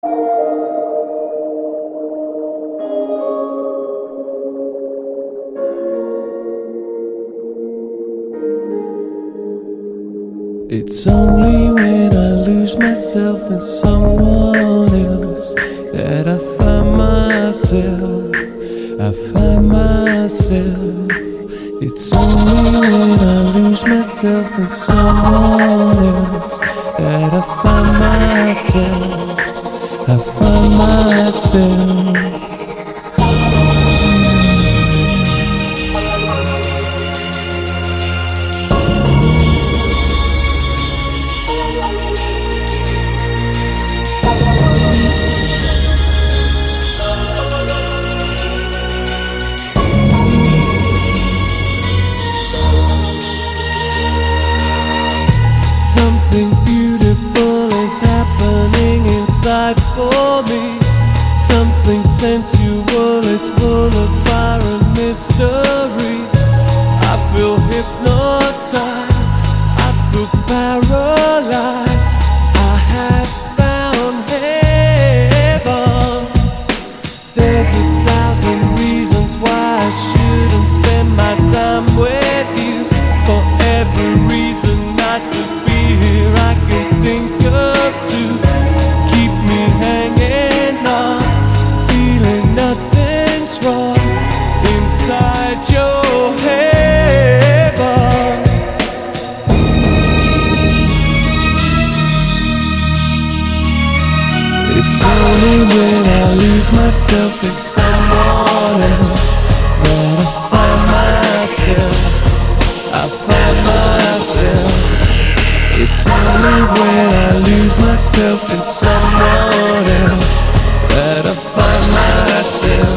It's only when I lose myself in someone else that I find myself. It's only when I lose myself in someone else that I find myself. Something beautiful is happening inside for me. Something sensual, it's full of fire and mystery. I feel hypnotized, I feel paralyzed. I have found heaven. There's 1,000 reasons why I shouldn't spend my time with you. For every reason not to be here, I can think of to keep me hanging on, feeling nothing's wrong inside your heaven. It's only when I lose myself in someone else that I find myself. It's only when I lose myself in someone else that I find myself.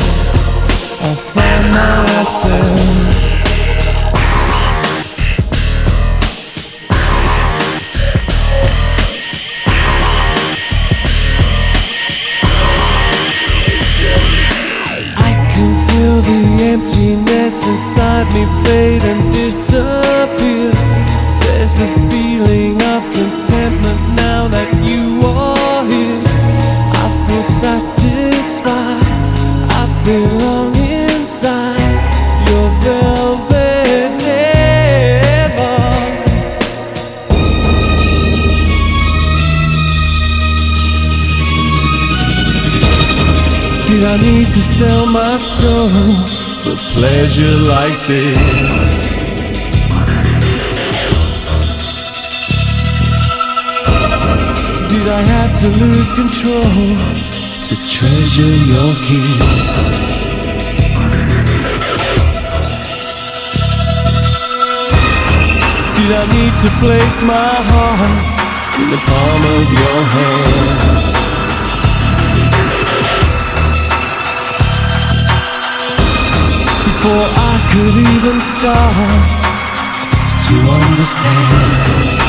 I can feel the emptiness inside me fade and disappear. There's a feeling of contentment now that you are here. I feel satisfied, I belong inside your velvet heaven. Did I need to sell my soul for pleasure like this? Did I have to lose control to treasure your kiss? Did I need to place my heart in the palm of your hand? Before I could even start to understand.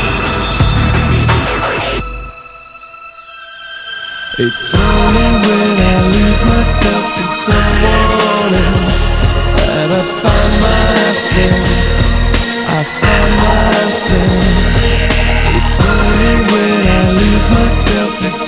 It's only when I lose myself in someone else that I find myself. It's only when I lose myself in